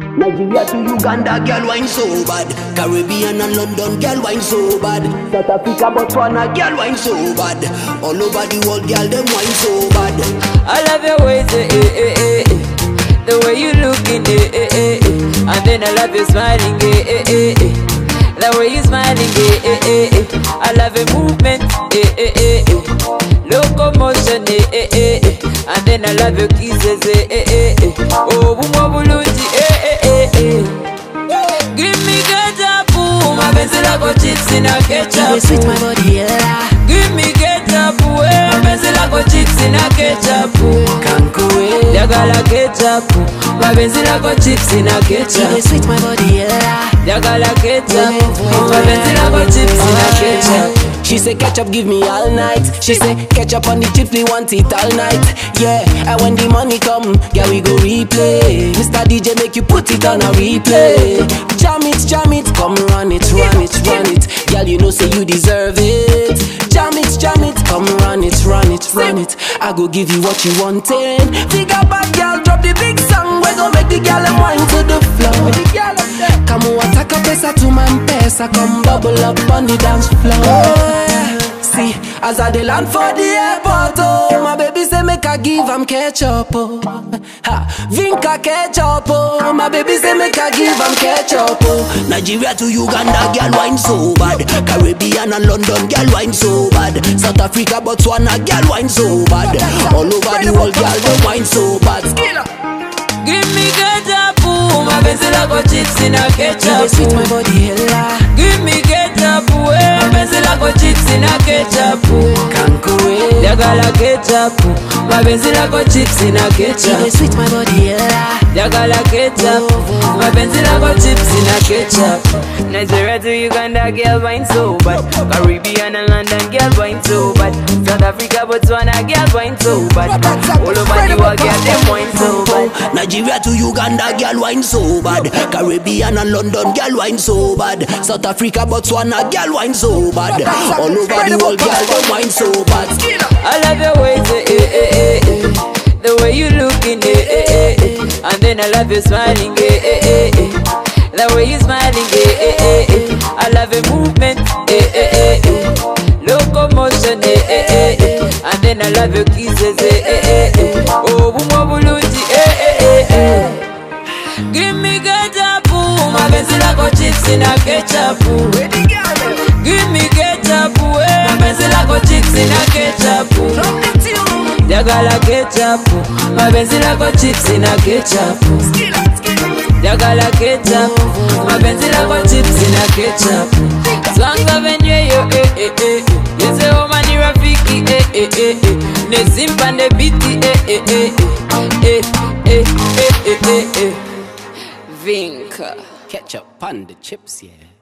Nigeria to Uganda, girl wine so bad. Caribbean and London, girl wine so bad. South Africa, Botswana, girl wine so bad. All over the world, girl them wine so bad. I love your ways, the way you looking, and then I love you smiling, the way you smiling, I love your movement, locomotion, and then I love your kisses, oh, bumabuluji, give me ketchup, my pencil I got chips in a ketchup. You sweet my body, yeah. Give me ketchup, my pencil I got chips in a ketchup. Kankuwe, Jagala ketchup, my pencil I got chips in a ketchup. you sweet my body, yeah. Jagala ketchup, my pencil I got chips in a ketchup. She say ketchup give me all night. She say ketchup on the chips, we want it all night. Yeah, and when the money come, yeah we go replay. Mr. DJ make you put it on a replay. Jam it, come run it, run it, run it. Girl you know say you deserve it. Jam it, come run it, run it, run it. I go give you what you wanted. Figure back, girl, drop the big song. We gon' make the girl and wine to the floor. Come on, attack a pesa to my pesa. Come bubble up on the dance floor. See, as I dey land for the airport, oh, my baby say make I give am ketchup, oh. Ha, Vinca ketchup, oh, my baby say make I give am ketchup, oh. Nigeria to Uganda, girl wine so bad. Caribbean and London, girl wine so bad. South Africa, Botswana, girl wine so bad. All over the world, girl don't wine so bad. Give me ketchup, my pencil I got chips in a ketchup. You sweet my body, yeah. Give me ketchup, my pencil I got chips in a ketchup. Kankuwe, Jagala ketchup, my pencil I got chips in a ketchup. you sweet my body, yeah. Jagala ketchup, my pencil I got chips in a ketchup. Nigeria to Uganda, girl wine so bad. Caribbean and London, girl wine so bad. South Africa, Botswana, girl wine so bad. All over the world, girl them wine so bad. Nigeria to Uganda, girl wine so bad. Caribbean and London, girl wine so bad. South Africa, Botswana, girl wine so bad. All over the world, girl them wine so bad. I love your ways, the way you looking, and then I love you smiling, the way you smiling, I love your movement, locomotion, and then I love your kisses, oh, bumabuluji, give me ketchup, my pencil I got chips in a ketchup. Give me ketchup, my pencil I got chips in a ketchup. Jagala ketchup, my pencil I got chips in a ketchup. Jagala ketchup, my pencil I got chips in a ketchup. Songs of enjoy, you say oh mani rafiki, Nesimpa ne biti, Vinca Ketchup on the chips, yeah.